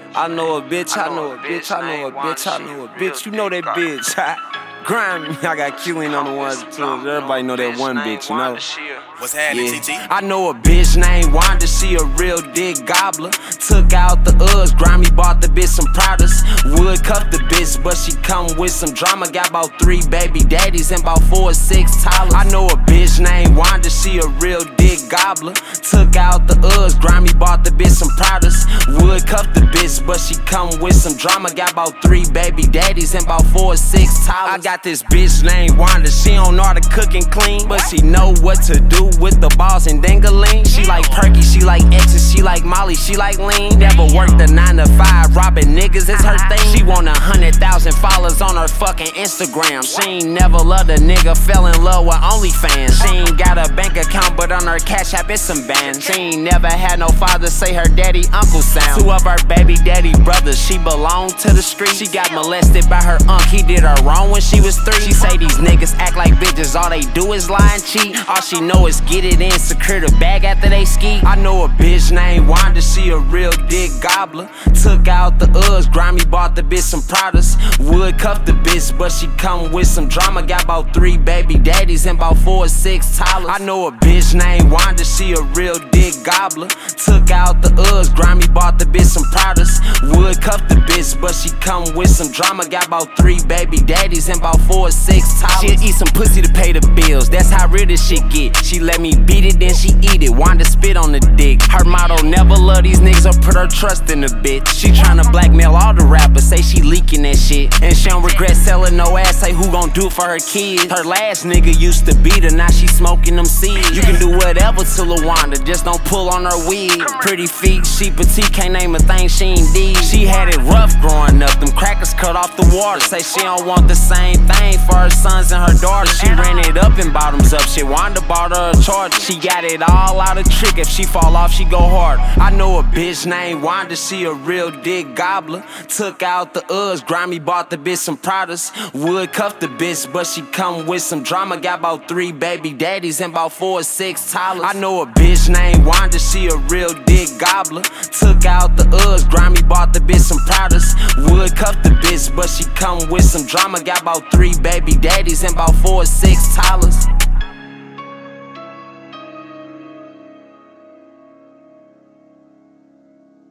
I know a bitch, I know a bitch, I know a bitch, I know a bitch. You know that bitch. Grind, I got Killing on the ones and twos. Everybody know that one bitch, you know. What's happening, TT? I know a bitch named Wanda, she a real dick gobbler. Took out the Uggs, Grimy bought the bitch some Pradas. Would cuff the bitch, but she come with some drama. Got about 3 baby daddies and about 4 or 6 toddlers. I know a bitch named Wanda, she a real dick gobbler. Took out the Uggs, Grimy bought the bitch some Pradas. Would cuff the bitch, but she come with some drama. Got about 3 baby daddies and about 4 or 6 toddlers. I got this bitch named Wanda, she don't know how to cook and clean, but she know what to do with the balls and dangling. She like perky, she like exes, she like Molly, she like lean. Never worked a 9 to 5, robbing niggas is her thing. She want 100,000 followers on her fucking Instagram. She ain't never loved a nigga, fell in love with OnlyFans. She ain't got a bank account, but on her Cash App it's some bands. She ain't never had no father, say her daddy Uncle Sam. 2 of her baby daddy brothers, she belonged to the street. She got molested by her uncle, he did her wrong when she was 3. She say these niggas act like bitches, all they do is lie and cheat. All she know is get it in, secure the bag after they ski. I know a bitch named Wanda, she a real dick gobbler. Took out the Uggs, Grimy bought the bitch some Pradas. Would cuff the bitch, but she come with some drama. Got about 3 baby daddies and about 4 or 6 toddlers. I know a bitch named Wanda, she a real dick gobbler. Took out the Uggs, Grimy bought the bitch some Pradas. Would cuff the bitch, but she come with some drama. Got about 3 baby daddies and about 4 or 6 toddlers. She'll eat some pussy to pay the bills, that's how real this shit get. She let me beat it, then she eat it. Wanda spit on the dick. Her motto, never love these niggas or put her trust in the bitch. She tryna blackmail all the rappers, say she leaking that shit. And she don't regret selling no ass, say who gon' do it for her kids. Her last nigga used to beat her, now she smoking them seeds. You can do whatever to LaWanda, just don't pull on her wig. Pretty feet, she petite, can't name a thing she ain't did. She had it rough growing up, them crackers cut off the water. Say she don't want the same thing for her sons and her daughters. She ran it up and bottoms up shit. Wanda bought her a charger. She got it all out of trick. If she fall off, she go hard. I know a bitch named Wanda, she a real dick gobbler. Took out the Uggs, Grimy bought the bitch some Pradas. Would cuff the bitch, but she come with some drama. Got about 3 baby daddies and about 4 or 6 toddlers. I know a bitch named Wanda, she a real dick gobbler. Took out the Uggs, Grimy bought the bitch some Pradas. Would cuff the bitch, but she come with some drama. Got about 3 baby daddies and about 4 or 6 toddlers.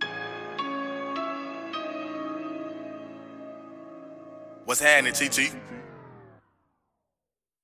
What's happening, TT?